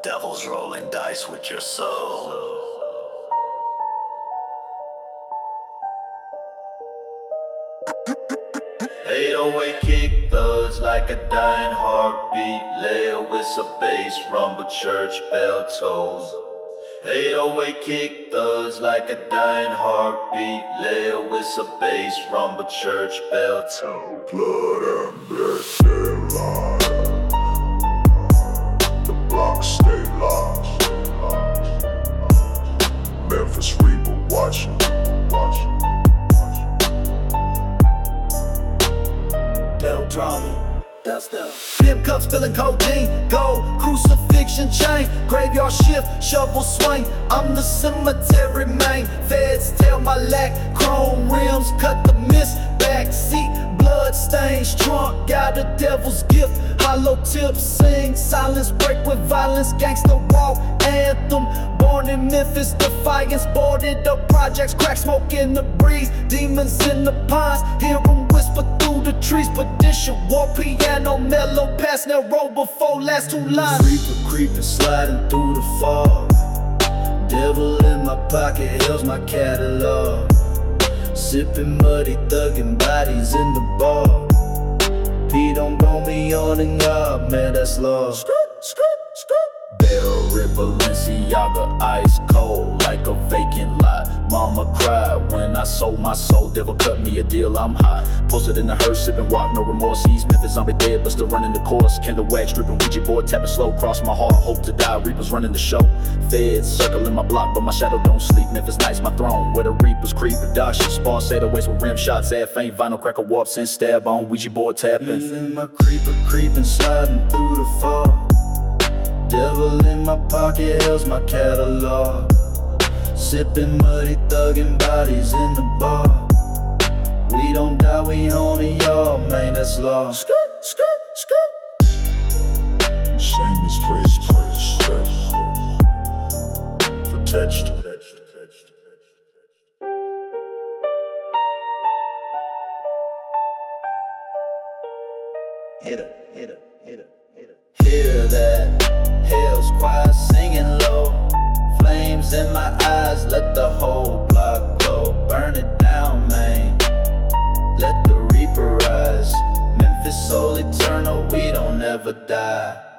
Devil's rolling dice with your soul. 808 kick thuds like a dying heartbeat. Layer with a bass rumble, church bell tolls. 808 kick thuds like a dying heartbeat. Layer with a bass rumble, church bell tolls. Blood and blood stay alive. The block stay lost. Memphis Reaper watching. Little drama, dust. Bib cups spilling codeine, gold, crucifixion chain, graveyard shift, shovel swing. I'm the cemetery man. Feds tell my lack, chrome rims cut the mist. Back seat, blood stains, trunk got a devil's gift. Hollow tips sing, silence break with violence. Gangsta walk anthem, born in Memphis, defiance. Boarded up projects, crack smoke in the breeze. Demons in the pines, hear them whisper through the trees. Petition, war piano, mellow past now roll before last two lines. Reaper creeping, sliding through the fog. Devil in my pocket, hell's my catalog. Sipping muddy, thugging bodies in the bar. He don't go me on and God, man, that's love. Bell Rip Balenciaga, ice cold like a vacant lot. Mama cried when I sold my soul. Devil cut me a deal, I'm hot. Posted in the hearse, sipping walk, no remorse. East Memphis, zombie dead, but still running the course. Candle wax, dripping Ouija board, tapping slow. Cross my heart, hope to die. Reapers running the show. Feds circling my block, but my shadow don't sleep. Memphis nights, my throne, where the Reapers creep. Production, sparse, say the waste with rim shots. Add faint, vinyl cracker warps and stab on Ouija board tapping. And my creeper creeping, sliding through the fog. Devil in my pocket, hell's my catalog. Sipping muddy, thugging bodies in the bar. We don't die, we own it, y'all, man, that's law. Same as place, protection. Hit her. Hear that? Hell's choir singing low. Flames in my eyes, let the whole block glow. Burn it down, man, let the Reaper rise. Memphis soul eternal, we don't ever die.